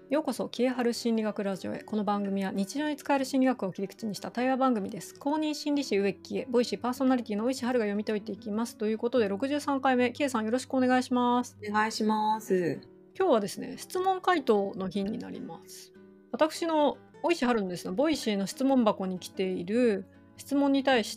ようこそキエハル心理学ラジオへ。この番組は日常に使える心理学を切り口にした対話番組です。公認心理師植木キエ、ボイシーパーソナリティの植石春が読み解いていきます。ということで63回目、キエさんよろしくお願いします。 お願いします。 今日はですね、質問回答の日になります。私の植石春のですね、ボイシーの質問箱に来ている質問に対して、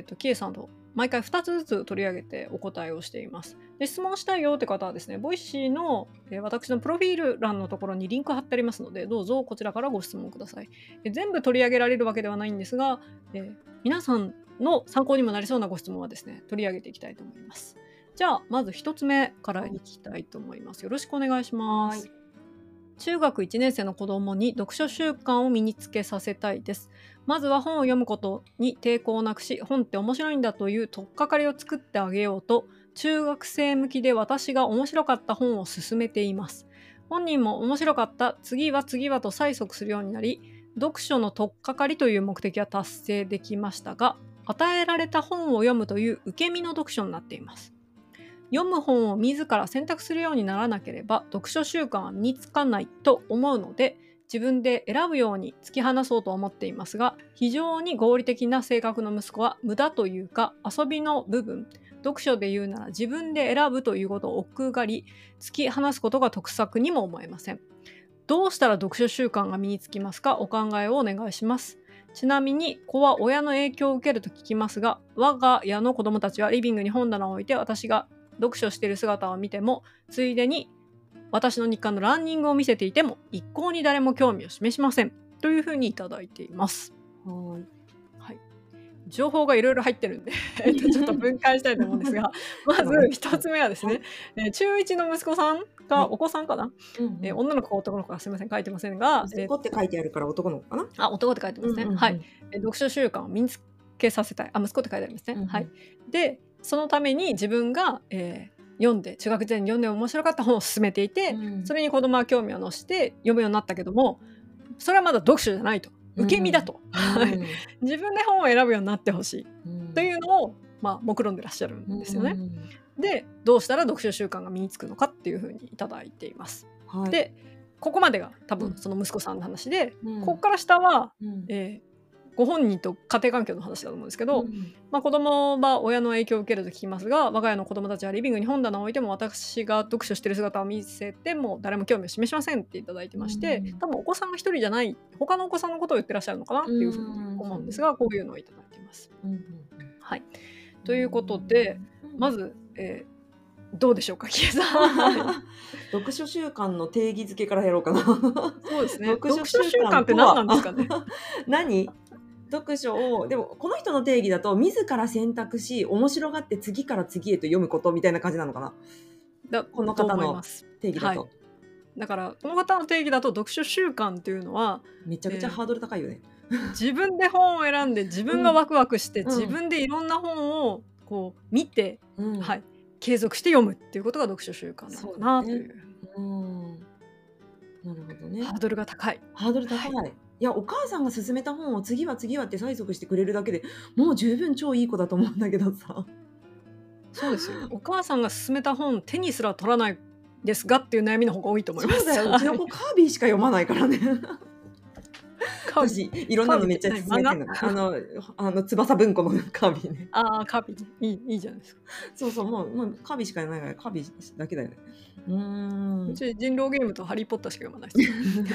キエさんと毎回2つずつ取り上げてお答えをしています。で、質問したいよって方はですね、ボイシーの、私のプロフィール欄のところにリンク貼ってありますので、どうぞこちらからご質問ください。全部取り上げられるわけではないんですが、皆さんの参考にもなりそうなご質問はですね、取り上げていきたいと思います。じゃあ、まず1つ目からいきたいと思います。よろしくお願いします。中学1年生の子供に読書習慣を身につけさせたいです。まずは本を読むことに抵抗をなくし、本って面白いんだという取っかかりを作ってあげようと、中学生向きで私が面白かった本を勧めています。本人も面白かった、次は次はと催促するようになり、読書の取っかかりという目的は達成できましたが、与えられた本を読むという受け身の読書になっています。読む本を自ら選択するようにならなければ読書習慣は身につかないと思うので、自分で選ぶように突き放そうと思っていますが、非常に合理的な性格の息子は無駄というか遊びの部分、読書で言うなら自分で選ぶということを億劫がり、突き放すことが得策にも思えません。どうしたら読書習慣が身につきますか？お考えをお願いします。ちなみに子は親の影響を受けると聞きますが、我が家の子供たちはリビングに本棚を置いて私が読書している姿を見ても、ついでに私の日課のランニングを見せていても一向に誰も興味を示しません、というふうにいただいています。はい、情報がいろいろ入ってるんでちょっと分解したいと思うんですがまず1つ目はですね、中1の息子さんが、お子さんかな、女の子か男の子かすみません書いてませんが、 息子って書いてあるから男の子かな。 男って書いてますね。はい、読書習慣を身につけさせたい。息子って書いてありますね。はい。でそのために自分が、読んで中学時代に読んで面白かった本を勧めていて、それに子供は興味を乗せて読むようになったけども、それはまだ読書じゃないと、受け身だと、自分で本を選ぶようになってほしい、というのを、目論んでらっしゃるんですよね。でどうしたら読書習慣が身につくのかっていうふうにいただいています。でここまでが多分その息子さんの話で、ここから下は、ご本人と家庭環境の話だと思うんですけど、子供は親の影響を受けると聞きますが、我が家の子供たちはリビングに本棚を置いても私が読書している姿を見せても誰も興味を示しませんっていただいてまして、多分お子さんが一人じゃない他のお子さんのことを言ってらっしゃるのかなっていうふうに思うんですが、こういうのをいただいています。はい、ということで、まず、どうでしょうか、キエさん。 読書習慣の定義づけからやろうかな。 そうですね。読書習慣って何なんですかね。 何？読書をでもこの人の定義だと自ら選択し面白がって次から次へと読むことみたいな感じなのかな。この方の定義だと。 だからこの方の定義だと読書習慣っていうのはめちゃくちゃハードル高いよね。 自分で本を選んで自分がワクワクして、自分でいろんな本をこう見て、継続して読むっていうことが読書習慣なのかなという。 なるほどね。 ハードルが高い。 ハードル高い。いや、お母さんが勧めた本を次は次はって催促してくれるだけでもう十分超いい子だと思うんだけどさ。 そうですよ。お母さんが勧めた本手にすら取らないですがっていう悩みの方が多いと思います。 そうだよ。うちの子カービィしか読まないからね。私いろんなのめっちゃ勧めてるの。翼文庫のカービィね。 カービィいいじゃないですか。 そうもうカービィしか読まないからカービィだけだよね。 うち人狼ゲームとハリーポッターしか読まないです。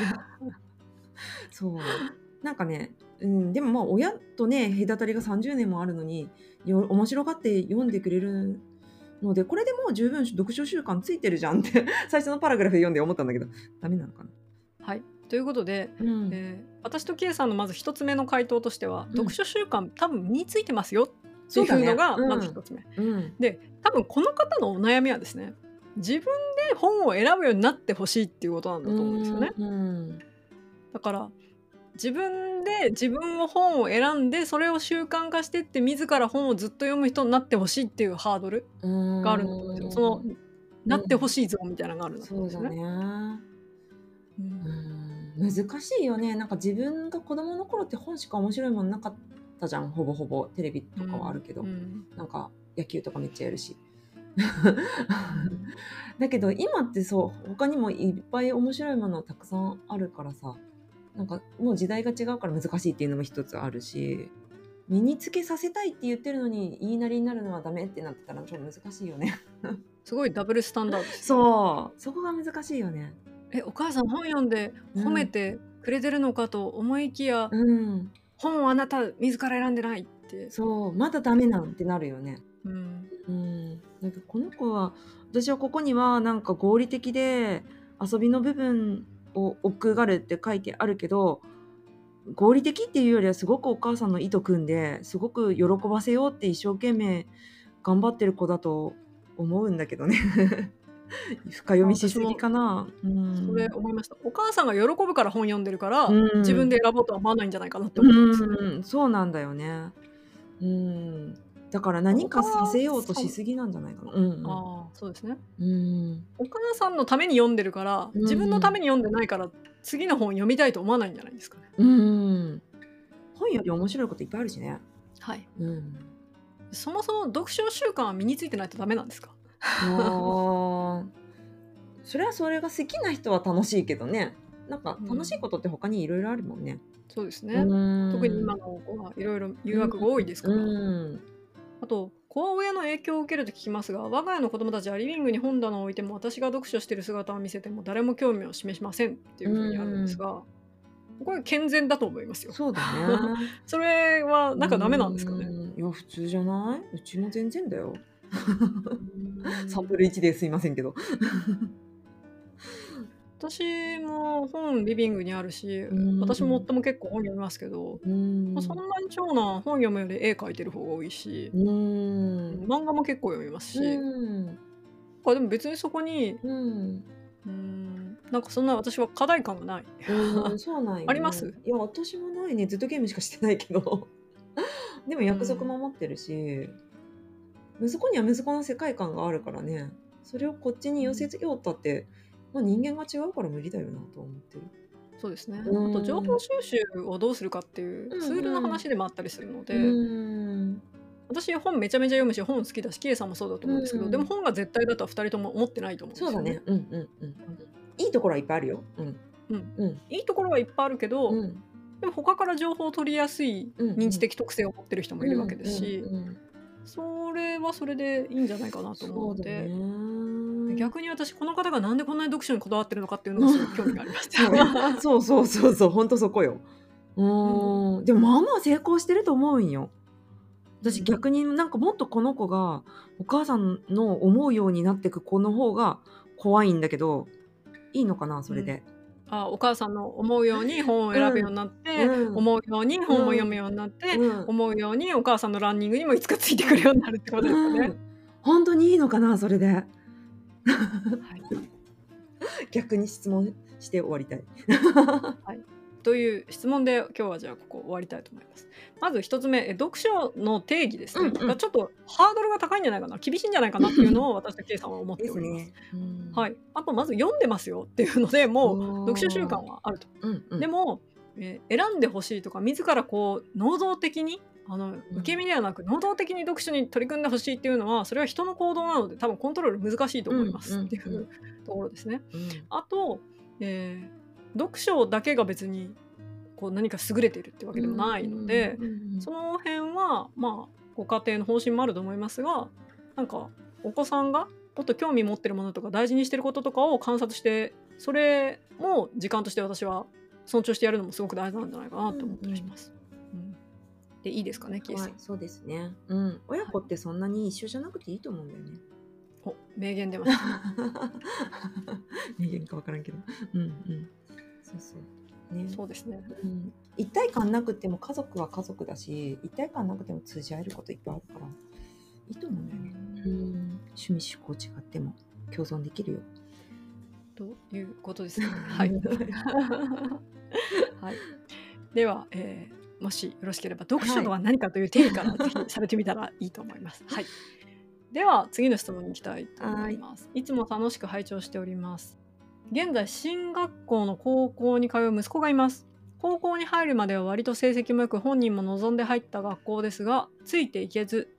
そうなんかね、でも親とね隔たりが30年もあるのに面白がって読んでくれるので、これでもう十分読書習慣ついてるじゃんって最初のパラグラフで読んで思ったんだけど、ダメなのかな。 はい、ということで、私とキエさんのまず1つ目の回答としては、読書習慣多分身についてますよっていうのがまず1つ目、で多分この方のお悩みはですね、自分で本を選ぶようになってほしいっていうことなんだと思うんですよね。だから自分で自分を本を選んでそれを習慣化してって自ら本をずっと読む人になってほしいっていうハードルがあるんだと思うんですよ。そのなってほしい像みたいなのがあるんだと思うんですよね。 難しいよね。なんか自分が子供の頃って本しか面白いものなかったじゃん。ほぼほぼテレビとかはあるけど、なんか野球とかめっちゃやるし、 うん。 だけど今ってそう他にもいっぱい面白いものたくさんあるからさ、なんかもう時代が違うから難しいっていうのも一つあるし、身につけさせたいって言ってるのに言いなりになるのはダメってなってたらちょっと難しいよね。 すごいダブルスタンダードですね。 そう、そこが難しいよね。 お母さん本読んでうん、 褒めてくれてるのかと思いきや、 うん、 本をあなた自ら選んでないって。 そう、まだダメなんてなるよね。 うん。 うん、なんかこの子は、私はここにはなんか合理的で遊びの部分を奥がるって書いてあるけど、合理的っていうよりはすごくお母さんの意図組んで、すごく喜ばせようって一生懸命頑張ってる子だと思うんだけどね。深読みしすぎ私もかな。うそれん。 思いました。お母さんが喜ぶから本読んでるかうら、自分ん。 で選ぼうとは思わないんじゃないかなって思ったんですよね。 うん、そうなんだよね。うん。だからお母何かさせようとさんしすぎなんじゃないかな。うんああ、そうですね。 うん。うん。 お母さんのために読んでるから、 う自分のためん。 に読んでないから、次の本読みたいと思わないんじゃないですかね。 うん。本より面白いこといっぱいあるしね。 はい。 うん。 そもそも読書習慣は身についてないとダメなんですか？ ああ、それはそれが好きな人は楽しいけどね。なんか楽しいうん、 ことって他にいろいろあるもんね。うそうですね。特にーん。 今の子はいろいろ誘うん。 惑が多いですから。 うん。 あと、子は親の影響を受けると聞きますが、我が家の子供たちはリビングに本棚を置いても、私が読書している姿を見せても誰も興味を示しませんっていうう風にあるんでーん。 すが、これ健全だと思いますよ。 そうだね。 それはうなんかダメなんですかね？ いや、普通じゃない？うちも全然だよ。 うーん。 サンプル1ですいませんけど。 私も本リビングにあるし、 うー私もん。 夫も結構本読みますけど、 うーそんん。 なに長男、本読むより絵描いてる方が多いし、 うーん。 漫画も結構読みますうし、 ーん。 でも別にそこに、 うん。 なんかそんな私は課題感がない。 そうなんよね。 あります？ いや、私もないね。ずっとゲームしかしてないけど。でもう約束ん、 守ってるし、息子には息子の世界観があるからね、それをこっちに寄せようったって、ま、人間が違うから無理だよなとは思ってる。 そうですね。 うあと情報ーん。 収集をどうするかっていううツールのんうん。 話でもあったりするのうで、 ーん。 私本めちゃめちゃ読むし、本好きだし、キエさんもそうだとう思うんですけど、でもん。 本が絶対だとは2人とも思ってないと思うんですよね。 そうだね。うんうんうん。 うん。 いいところはいっぱいあるよ。うん。 うん。 うん。 いいところはいっぱいあるけど、 うん。 でも他から情報を取りやすいうんうん。 認知的特性を持ってる人もいるわけうんうんですし、 うん。 それはそれでいいんじゃないかなと思うそうだので、 ね。 逆に私この方がなんでこんなに読書にこだわってるのかっていうのがすごい興味があります。 そうね。そうそうそうそう、ほんとそこよ。 うん。 でもまあまあ成功してると思うんよ。私うん。 逆になんかもっとこの子がお母さんの思うようになってく子の方が怖いんだけど、いいのかな、そうん。 れで。 お母さんの思うように本を選ぶうん。 ようになって、 うん。 思うように本もうん。 読むようになって、 うん。 思うようにお母さんのランニングにもいつかついてくるようになるってことですかね。 うん。ほんとにいいのかな、それで。 はい。 逆に質問して終わりたい。 はい。という質問で、今日はじゃあここ終わりたいと思います。まず一つ目、読書の定義ですね。 うんうん。 がちょっとハードルが高いんじゃないかな、厳しいんじゃないかなっていうのを私とケイさんは思っております。 ですね。うん。 はい。あとまず読んでますよっていうので、もう読書習慣おお。 はあると。 うんうん。 でも、選んでほしいとか、自らこう能動的に、受けうん。 身ではなく、能動的に読書に取り組んでほしいっていうのは、それは人の行動なので、多分コントロール難しいとうん思いますっていううんうん。 ところですね。 うん。 あと、読書だけが別にこう何か優れているってわけでもうんないのうんで、 うん。 その辺は、まあ、ご家庭の方針もあると思いますが、なんかお子さんがもっと興味持ってるものとか大事にしてることとかを観察して、それも時間として私は尊重してやるのもすごく大事なんじゃないかなうんと思ったうん。 りします。うん、で、いいですかね、キエはい、 さん。 そうですね。うん。親はい。 子ってそんなに一緒じゃなくていいと思うんだよね。 名言出ました。 名言か分からんけど。うんうん。そうそう。ね。 そうですね。 うん。一体感なくても家族は家族だし、一体感なくても通じ合えることいっぱいあるから、いいとう思うんだよね。うん、 ん。趣味思考違っても共存できるよ。 ということですね。はい。はい。では、もしよろしければ読書はい。 とは何かという定義からぜひされてみたらいいと思います。はい。では次の質問に行きたいと思はい。 います。いつも楽しく拝聴しております。現在進学校の高校に通う息子がいます。高校に入るまでは割と成績も良く本人も望んで入った学校ですが、ついていけず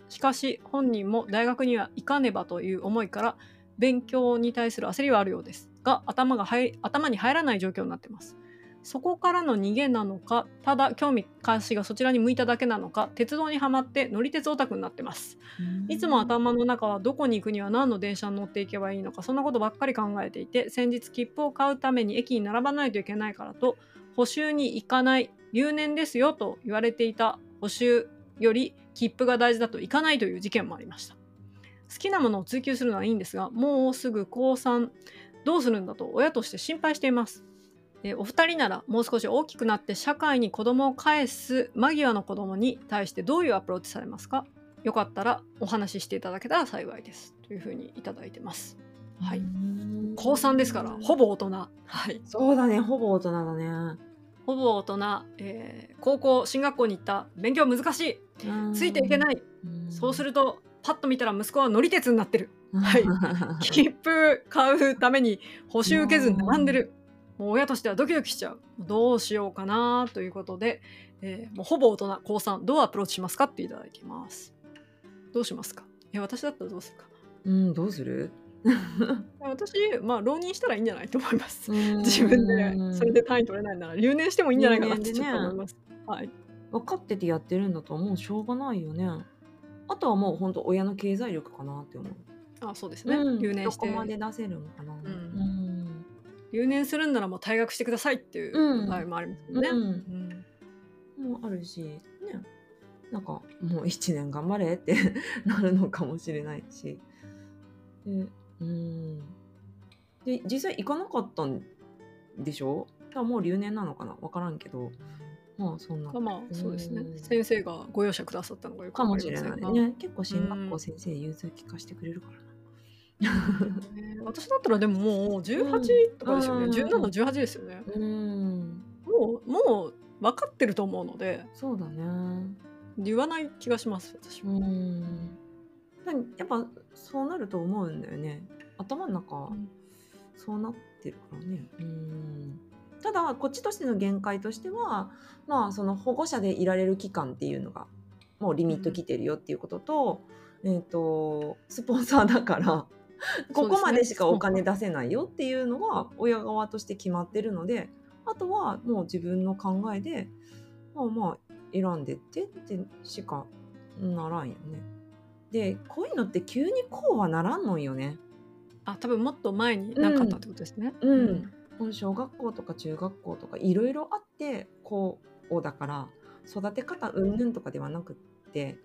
しかし本人も大学には行かねばという思いから勉強に対する焦りはあるようですが、頭に入らない状況になっています。そこからの逃げなのか、ただ興味関心がそちらに向いただけなのか、鉄道にはまって乗り鉄オタクになってます。いつも頭の中はどこに行くには何の電車に乗っていけばいいのか、そんなことばっかり考えていて、先日切符を買うために駅に並ばないといけないからと、補習に行かない、留年ですよと言われていた補習より切符が大事だと行かないという事件もありました。好きなものを追求するのはいいんですが、もうすぐ高3、どうするんだと親として心配しています。お二人ならもう少し大きくなって社会に子供を返す間際の子供に対してどういうアプローチされますか？よかったらお話ししていただけたら幸いですというふうにいただいてます。はい。高3ですからほぼ大人。はい。 そうだね、ほぼ大人だね。 ほぼ大人、高校進学校に行った、勉強難しい、ついていけない、そうするとパッと見たら息子は乗り鉄になってる、はい、切符買うために補習受けずに並んでる、もう親としてはドキドキしちゃう、どうしようかなということで、もうほぼ大人高3、どうアプローチしますかっていただいています。どうしますか？私だったらどうするか。 どうする？ 私、浪人したらいいんじゃないと思います。自分でそれで単位取れないなら留年してもいいんじゃないかなってちょっと思います。はい。 分かっててやってるんだともうしょうがないよね。あとはもう本当親の経済力かなって思う。 あ、そうですね。留年してどこまで出せるのかな。 留年するんならもう退学してくださいっていう場合もありますよね。 もうあるしね。なんかもう1年頑張れってなるのかもしれないし。で実際行かなかったんでしょ？もう留年なのかな、分からんけど、そんな。 そうですね。先生がご容赦くださったのがよくわかりませんが。 かもしれないね。結構進学校先生融通聞かしてくれるからな。 私だったらでももう18とかですよね。17、18ですよね。もう分かってると思うので。 そうだね。 言わない気がします、私も。 やっぱそうなると思うんだよね。頭の中、そうなってるからね。ただこっちとしての限界としては、その保護者でいられる期間っていうのがもうリミット来てるよっていうことと、スポンサーだからここまでしかお金出せないよっていうのが親側として決まってるので、あとはもう自分の考えで選んでってってしかならんよね。でこういうのって急にこうはならんのよね。 多分もっと前になかったってことですね。 小学校とか中学校とかいろいろあってこうだから育て方うんぬんとかではなくって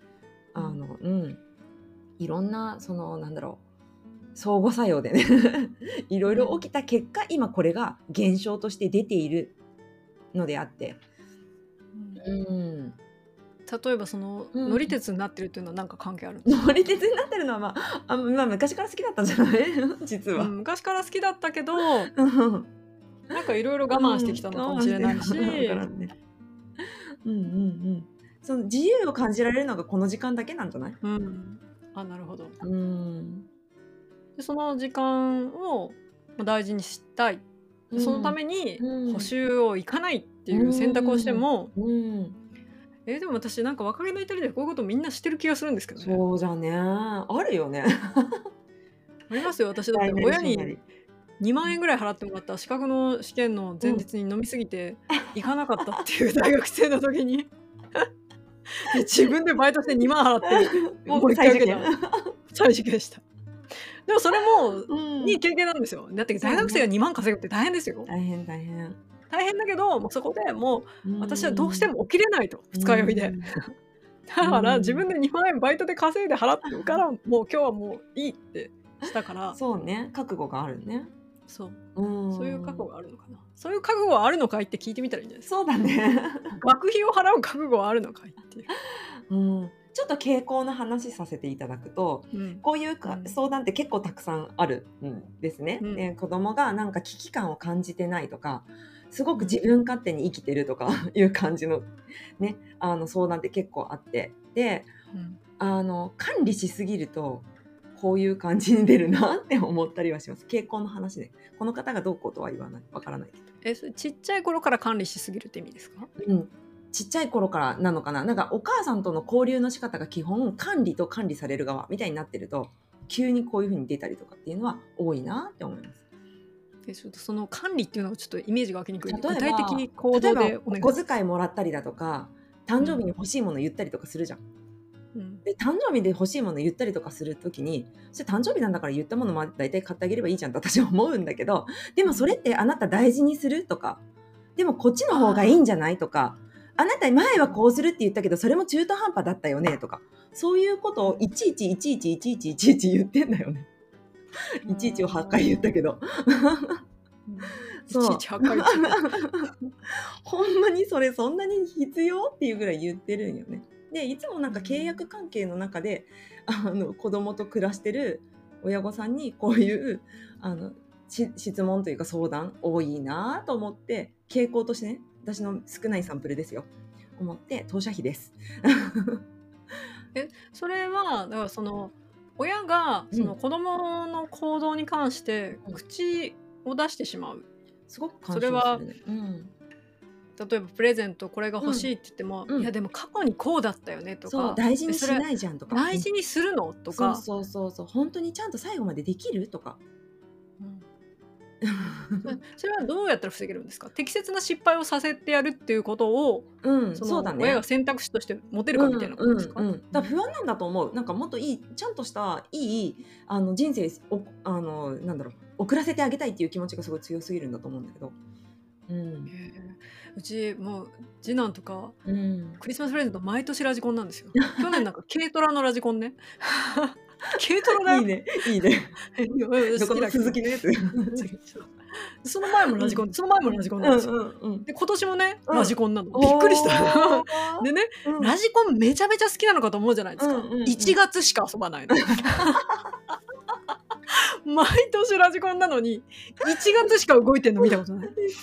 いろんな相互作用でねいろいろ起きた結果、今これが現象として出ているのであって、 例えばその乗り鉄になってるっていうのは何か関係あるんですか？ 乗り鉄になってるのは昔から好きだったんじゃない実は、 昔から好きだったけどなんかいろいろ我慢してきたのかもしれないし、 その自由を感じられるのがこの時間だけなんじゃない？ なるほど。でその時間を大事にしたい、そのために補習を行かないっていう選択をしても、でも私なんか若気の至りでこういうことみんなしてる気がするんですけどね。 そうじゃね、あるよねありますよ。私だって親に2万円ぐらい払ってもらった資格の試験の前日に飲みすぎて行かなかったっていう大学生の時に自分でバイトして2万払ってもう一回受けた再受験した。でもそれもいい経験なんですよ。だって大学生が2万稼ぐって大変ですよ。 大変だけど、もうそこでもう私はどうしても起きれないと、二日酔いで。だから自分で2万円バイトで稼いで払ってるから、もう今日はもういいってしたから。 そうね、覚悟があるね。 そういう覚悟があるのかな。そういう覚悟はあるのかいって聞いてみたらいいんじゃないですか。 そうだね学費を払う覚悟はあるのかいっていう。 ちょっと傾向の話させていただくと、こういう相談って結構たくさんあるんですね。子供がなんか危機感を感じてないとか、すごく自分勝手に生きてるとかいう感じのね、相談って結構あって、で、管理しすぎるとこういう感じに出るなって思ったりはします。傾向の話で、この方がどうこうとは言わない、わからないけど。 ちっちゃい頃から管理しすぎるって意味ですか？ ちっちゃい頃からなのかな、なんかお母さんとの交流の仕方が基本管理と管理される側みたいになってると、急にこういう風に出たりとかっていうのは多いなって思います。 でちょっとその管理っていうのがちょっとイメージが湧きにくいんで、具例え体的ば行動でおお願いします。 小遣いもらったりだとか、誕生日に欲しいもの言ったりとかするじゃん。で誕生日で欲しいもの言ったりとかするときに、それ誕生日なんだから言ったものも大体買ってあげればいいじゃんって私は思うんだけど、でもそれってあなた大事にするとか、でもこっちの方がいいんじゃないとか、あなた前はこうするって言ったけどそれも中途半端だったよねとか、そういうことをいちいちいちいちいちいちいちいち言ってんだよね。いちいちを8回言ったけど。 いちいち8回言ったほんまにそれそんなに必要っていうぐらい言ってるんよね。でいつもなんか契約関係の中で子供と暮らしてる親御さんにこういう質問というか相談多いなと思って、傾向としてね、私の少ないサンプルですよ、思って当社費です。 それはだからその親がその子供の行動に関して口を出してしまう、 すごく干渉それはするね。 例えばプレゼントこれが欲しいって言っても、いやでも過去にこうだったよねとか、 そう大事にしないじゃんとか、 大事にするのとか、 そう本当にちゃんと最後までできるとか、 それはどうやったら防げるんですか？適切な失敗をさせてやるっていうことを、 そうだね、 親が選択肢として持てるかみたいなことですか？ だから不安なんだと思う。なんかもっといいちゃんとしたいい人生をなんだろう送らせてあげたいっていう気持ちがすごい強すぎるんだと思うんだけど、 うちもう次男とか、クリスマスプレゼント毎年ラジコンなんですよ。去年なんか軽トラのラジコンね。軽トラだよ。 いいねいいね。どこの鈴木のやつ。 その前もラジコン、その前もラジコンなんですよ。で今年もねラジコンなの。びっくりした。でね、ラジコンめちゃめちゃ好きなのかと思うじゃないですか。1月しか遊ばないの。毎年ラジコンなのに1月しか動いてんの見たことない。ラジ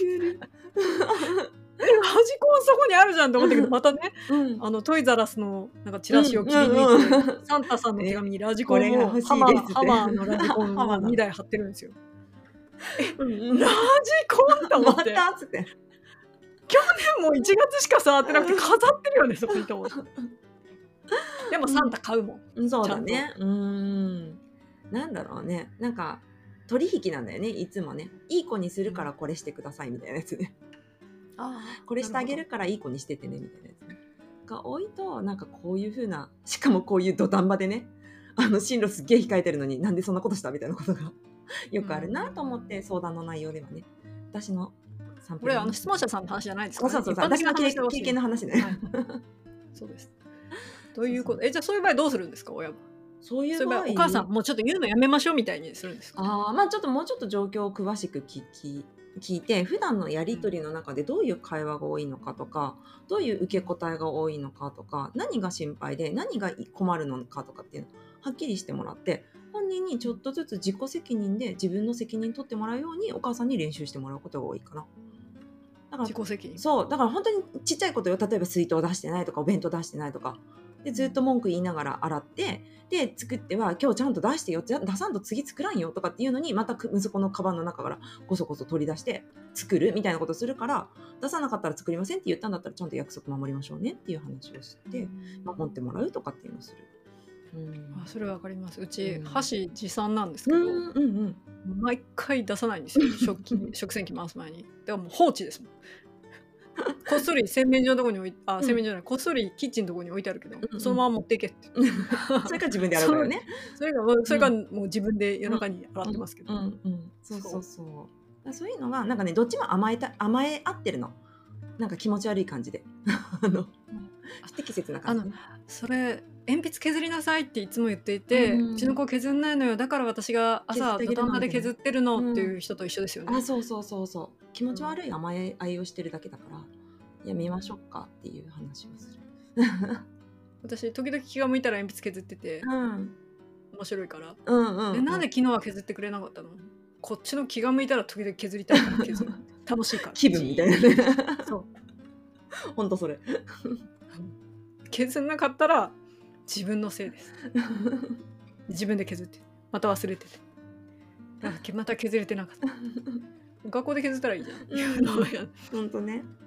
コンそこにあるじゃんと思ったけど、またね、トイザラスのなんかチラシを切り抜いて、サンタさんの手紙にラジコンをハマーのラジコンを2台貼ってるんですよ。ラジコンと思って。去年も1月しか触ってなくて飾ってるよねそこにと思って。でもサンタ買うもん。 そうだね。なんだろうね、なんか取引なんだよね、いつもね。いい子にするからこれしてくださいみたいなやつね。これしてあげるからいい子にしててねみたいなやつねが多いと、なんかこういう風な、しかもこういう土壇場でね、進路すっげえ控えてるのになんでそんなことしたみたいなことがよくあるなと思って、相談の内容ではね、私のサンプル、 これ質問者さんの話じゃないですか、ね、 そう私の経験の話ね、 そうです。ということ、じゃあそういう場合どうするんですか、親は。 そういう場合お母さんもうちょっと言うのやめましょうみたいにするんですか？ まあちょっともうちょっと状況を詳しく聞いて、普段のやり取りの中でどういう会話が多いのかとか、どういう受け答えが多いのかとか、何が心配で何が困るのかとかっていうのをはっきりしてもらって、本人にちょっとずつ自己責任で自分の責任取ってもらうようにお母さんに練習してもらうことが多いかな。だから自己責任。 そうだから本当にちっちゃいことよ。例えば水筒出してないとかお弁当出してないとかでずっと文句言いながら洗ってで作っては今日ちゃんと出してよ、出さんと次作らんよとかっていうのに、また息子のカバンの中からこそこそ取り出して作るみたいなことするから、出さなかったら作りませんって言ったんだったらちゃんと約束守りましょうねっていう話をして守ってもらうとかっていうのをする。 それは分かります。うち箸持参なんですけど、毎回出さないんですよ。食洗機回す前に。だからもう放置ですもん。こっそり洗面所のとこに置い洗面所じゃない、こっそりキッチンのとこに置いてあるけど、そのまま持っていけって。 それから自分で洗うからね。 それからもう自分で夜中に洗ってますけど。 そういうのがなんかね、どっちも甘え合ってるの。なんか気持ち悪い感じで。不適切な感じ。 それ鉛筆削りなさいっていつも言っていて、うちの子削んないのよ、だから私が朝土壇場で削ってるのっていう人と一緒ですよね。 そう気持ち悪い甘え合いをしてるだけだからやめましょうかっていう話をする。 私時々気が向いたら鉛筆削ってて、面白いから、なんで昨日は削ってくれなかったの？こっちの気が向いたら時々削りたいから削る。楽しいから気分みたいなね。 そうほんとそれ。 削んなかったら自分のせいです。自分で削ってまた忘れてて、また削れてなかった。学校で削ったらいいじゃん。 ほんとね。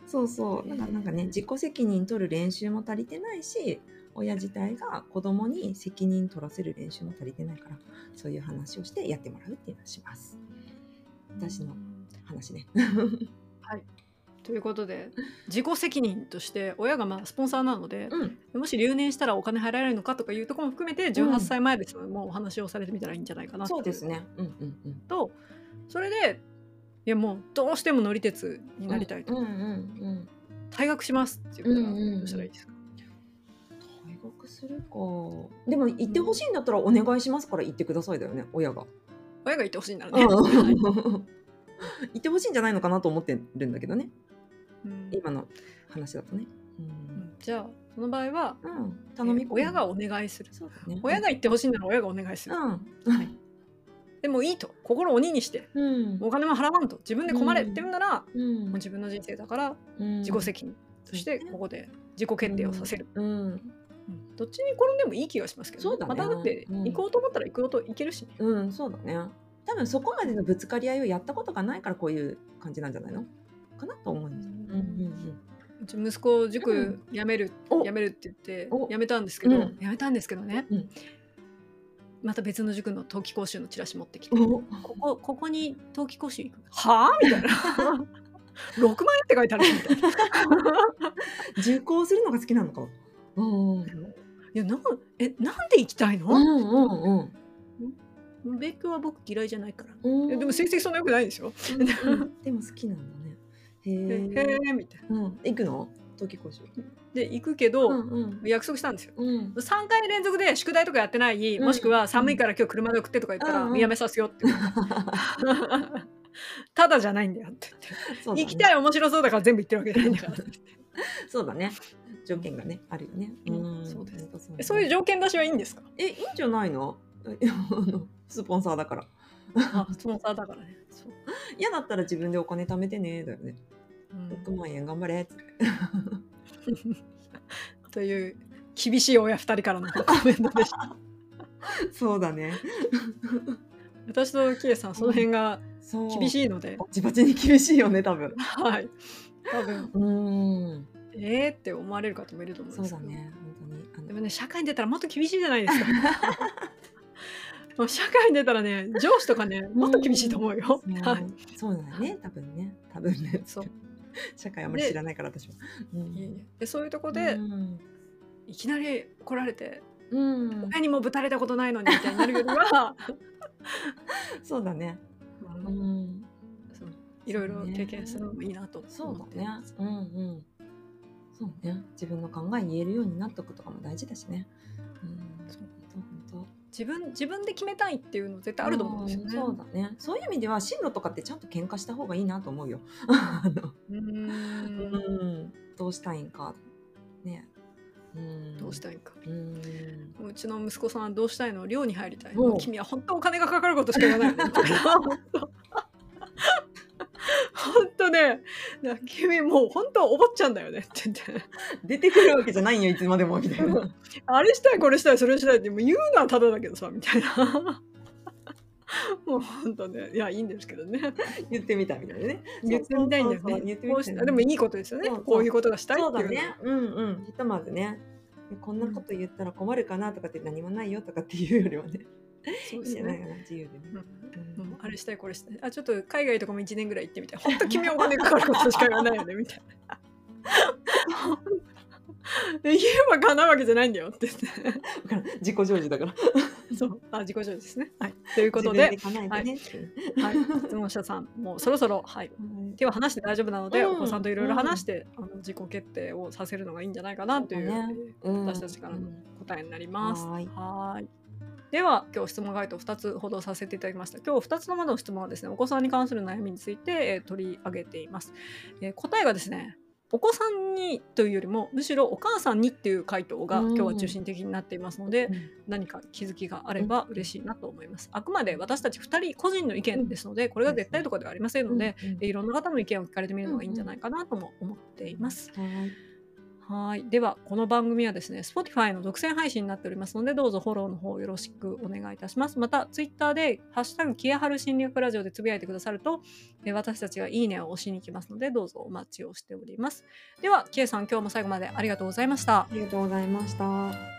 そうそう。なんかね、自己責任取る練習も足りてないし、親自体が子供に責任取らせる練習も足りてないから、そういう話をしてやってもらうっていうのをします。私の話ね。 はい。ということで、自己責任として親がスポンサーなので、もし留年したらお金払えるのかとかいうところも含めて18歳前ですので、もうお話をされてみたらいいんじゃないかなそうですね。 と、それでいやもうどうしても乗り鉄になりたいと、退学しますって言ったらどうしたらいいですか？ 退学するか。でも行ってほしいんだったらお願いしますから行ってくださいだよね、親が行ってほしいんならね。 行ってほしいんじゃないのかなと思ってるんだけどね、今の話だとね。 じゃあその場合は、 頼み親がお願いする。 そうだね。 親が行ってほしいなら親がお願いする。でもいいと、心を鬼にして、お金も払わんと、自分で困れって言うんなら、もう自分の人生だから自己責任としてここで自己決定をさせる。どっちに転んでもいい気がしますけど、まただって行こうと思ったら行けるしね。 そうだね。多分そこまでのぶつかり合いをやったことがないからこういう感じなんじゃないのかなと思います。 うち息子塾辞めるって言って辞めたんですけど、ね、また別の塾の冬季講習のチラシ持ってきて、ここに冬季講習行くはぁみたいな6万円って書いてあるみたいな受講するのが好きなのか。 いやなんで行きたいの？勉強は僕嫌いじゃないから。でも成績そんな良くないでしょ。 でも好きなんだね。へえみたいな。 行くの？冬季講習で行くけど、約束したんですよ。3回連続で宿題とかやってない、もしくは寒いから今日車で送ってとか言ったらやめさせよってただじゃないんだよって言って、行きたい面白そうだから全部言ってるわけじゃないんだからってそうだね、条件がねあるよね。 そうです。そういう条件出しはいいんですか？ いいんじゃないの？スポンサーだから。 スポンサーだからね。 嫌だったら自分でお金貯めてねだよね。6万円頑張れってという厳しい親2人からのコメントでした。 そうだね。 私とキエさんその辺が厳しいので、 バチバチに厳しいよね多分。 はい、多分って思われる方もいると思うんですけど。 そうだね、本当に。 でもね、社会に出たらもっと厳しいじゃないですか。社会に出たらね、上司とかね、もっと厳しいと思うよ。 そうだね、多分ね。そう。社会あんまり知らないから私は。 でそういうとこでいきなり来られて、親にもぶたれたことないのにみたいになるよりは、 そうだね。 いろいろ経験するのもいいなと思って。そうだね。 そうね。自分の考え言えるようになっておくとかも大事だしね。 自分で決めたいっていうの絶対あると思うんですよね。 そうだね。そういう意味では進路とかってちゃんと喧嘩した方がいいなと思うよ。どうしたいんかね。 どうしたいか。うちの息子さんはどうしたいの？寮に入りたい。君は本当お金がかかることしか言わないの。本当ね、君もう本当お坊ちゃんだよねって言って出てくるわけじゃないよいつまでもみたいな。 あれしたいこれしたいそれしたいってもう言うのはただだけどさみたいな。もう本当ね、いやいいんですけどね。 言ってみたみたいなね。 言ってみたいんだよね。でもいいことですよね。こういうことがしたいっていう。 そうだね。ひとまずね、こんなこと言ったら困るかなとかって何もないよとかっていうよりはね。そうですね。自由でね。 あれしたいこれしたい。ちょっと海外とかも1年ぐらい行ってみたい。本当君はお金かかることしか言わないよねみたいな。言えば叶うわけじゃないんだよって言って。 自己成就だから。 そう、自己成就ですね。はい。ということで、質問者さんもうそろそろ手を離して大丈夫なので、お子さんといろいろ話して自己決定をさせるのがいいんじゃないかなという私たちからの答えになります。はい。では今日質問回答2つほどさせていただきました。今日2つのまでの質問はですね、お子さんに関する悩みについて、取り上げています。答えがですね、お子さんにというよりもむしろお母さんにっていう回答が今日は中心的になっていますので、何か気づきがあれば嬉しいなと思います。あくまで私たち2人個人の意見ですので、これが絶対とかではありませんので、いろんな方の意見を聞かれてみるのがいいんじゃないかなとも思っています。 はい。では、この番組はですね、Spotify の独占配信になっておりますので、どうぞフォローの方よろしくお願いいたします。また、Twitter で、ハッシュタグ、キエハル心理学ラジオでつぶやいてくださると、私たちがいいねを押しに行きますので、どうぞお待ちをしております。では、キエさん、今日も最後までありがとうございました。 ありがとうございました。